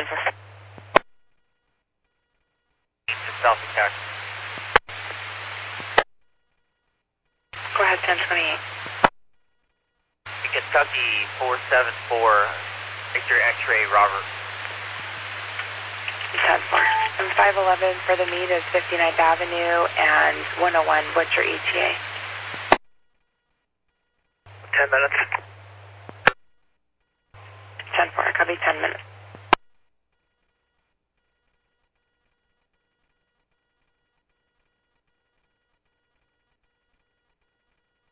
4. South of Kentucky. Go ahead, 1028. Kentucky 474, Victor X-ray, Robert. 10-4. And 511 for the meet is 59th Avenue and 101. What's your ETA? 10 minutes. 10-4. Copy 10 minutes.